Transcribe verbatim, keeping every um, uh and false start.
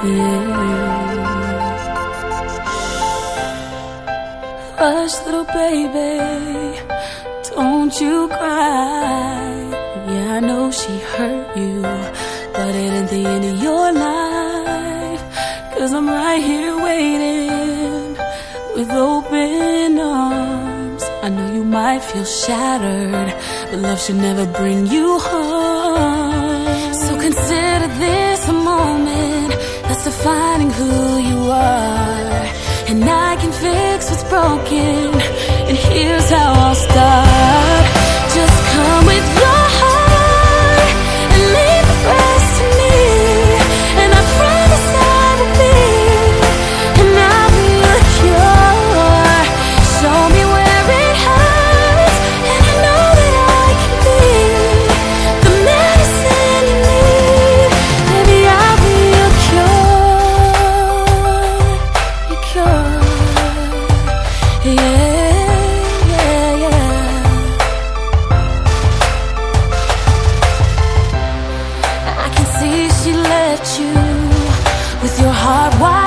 Yeah. Hush, little baby, don't you cry. Yeah, I know she hurt you, but it ain't the end of your life. 'Cause I'm right here waiting with open arms. I know you might feel shattered, but love should never bring you harm. So consider this a moment that's defining who you are. And I can fix what's broken, and here's how I'll start. Just come with your heart and leave the rest to me. And I promise I will be, and I'll be your cure. Show me where it hurts, and I know that I can be the medicine you need. Baby, I'll be your cure, your cure. Yeah, yeah, yeah. I can see she left you with your heart wide